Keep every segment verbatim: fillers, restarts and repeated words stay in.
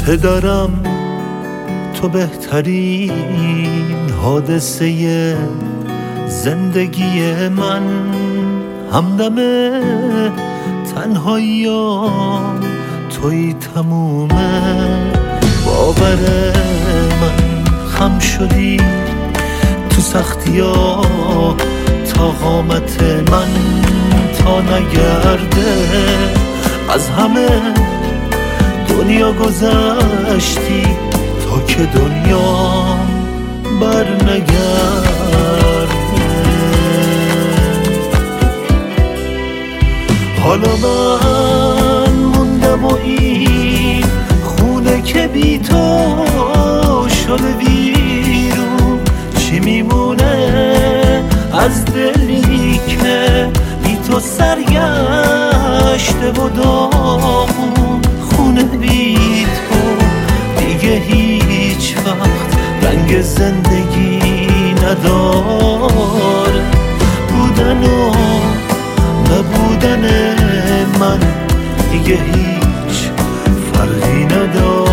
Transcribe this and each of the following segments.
پدرم تو بهترین حادثه زندگی من، همدم تنهاییام توی تمومه. باور من خم شدی تو سختی‌ها تا قامت من تا نگرده. از همه دنیا گذشتی تا که دنیا بر نگرده. حالا من موندم و این خونه که بی تو شده ویرون، چی میمونه از دلی که بی تو سرگشته و داغون؟ خونه بی تو دیگه هیچ وقت رنگ زندگی نداره. بودن و نبودن من دیگه هیچ فرقی نداره.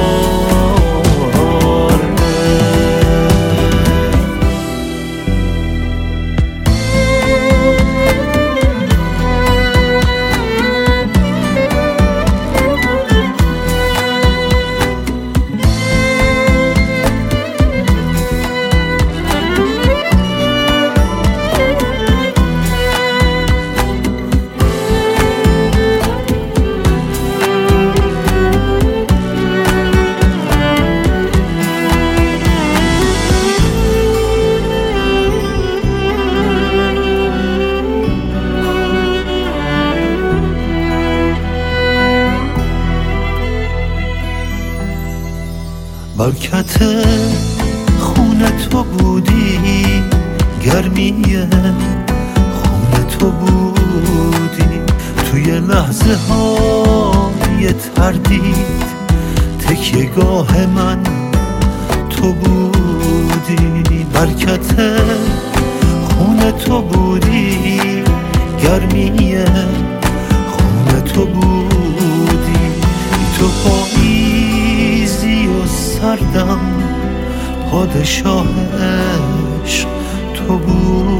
برکت خونه تو بودی، گرمیه خونه تو بودی، توی لحظه های تردید تکیه گاه من تو بودی. برکت خونه تو بودی، گرمیه خونه تو بودی، تو پاییزی و سردم، پادشاه عشق تو بود.